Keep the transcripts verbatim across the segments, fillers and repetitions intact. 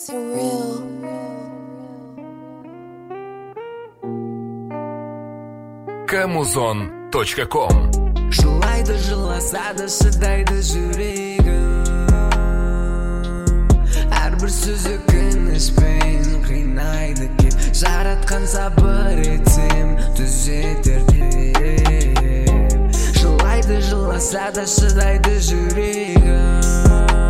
Surreal. камузон точка ком. Жылайды жыласа да шыдайды жүрегім, әрбір сөзі өкінішпен қинайды кеп, жаратқан сабыр етсем түзетер деп. Жылайды жыласа да шыдайды жүрегім,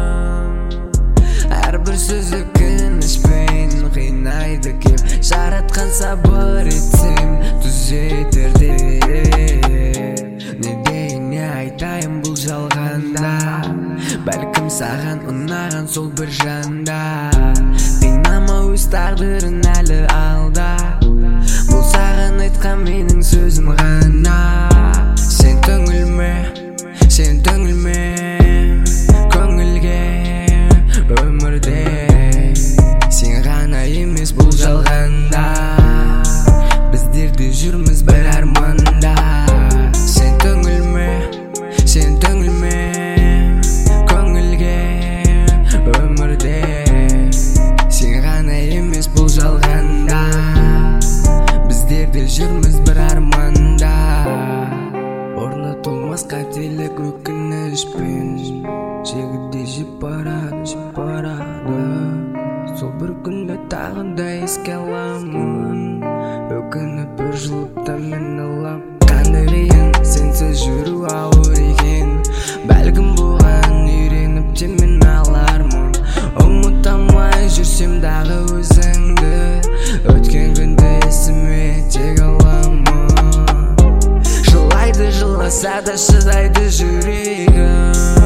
әрбір сөзі өкінішпен қинайды кеп, жаратқан сабыр етсем түзетер деп. Не дейін не айтайын бұл жалғанда, бәлкім саған ұнаған сол бір жанда. Қинама өз тағдырын әлі алда, бұл саған айтқан менің сөзім ғана. Сен түңілме, сен түңілме, көңілге өмірде сен ғана емес бұл жалғанда. Біздер де жүрміз бір арманда. Сен түңілме, сен түңілме, көңілге өмірде сен ғана емес бұл жалғанда. Біздер де жүрміз бір арманда. Орны толмас қателік өкінішпен жегіде жеп барады, жеп барады. Сол бір күнді тағы да еске аламын, өкініп бір жылыпта мен алам. Қандай қиын сенсіз жүру ауыр екен, бәлкім бұған үйреніп те мен алармын. Ұмыта алмай жүрсем дағы өзіңді, өткен күнді есіме тек аламын. Жылайды жыласа да шыдайды жүрегім,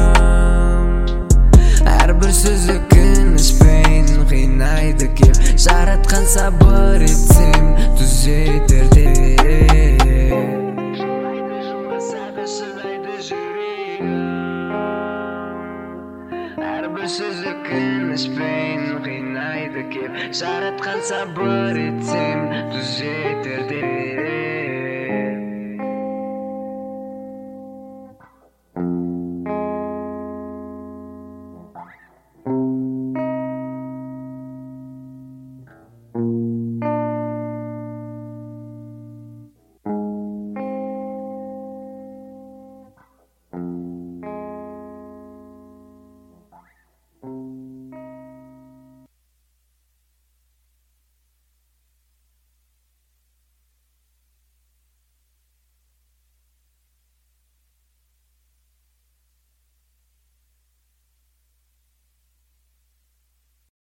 әрбір сөз өкінішпен қинайды кеп, жаратқан сабыр етсем түзетер деп. Жылайды жыласа да шыдайды жүрегім, әрбір сөз өкінішпен қинайды кеп, жаратқан сабыр етсем түзетер деп.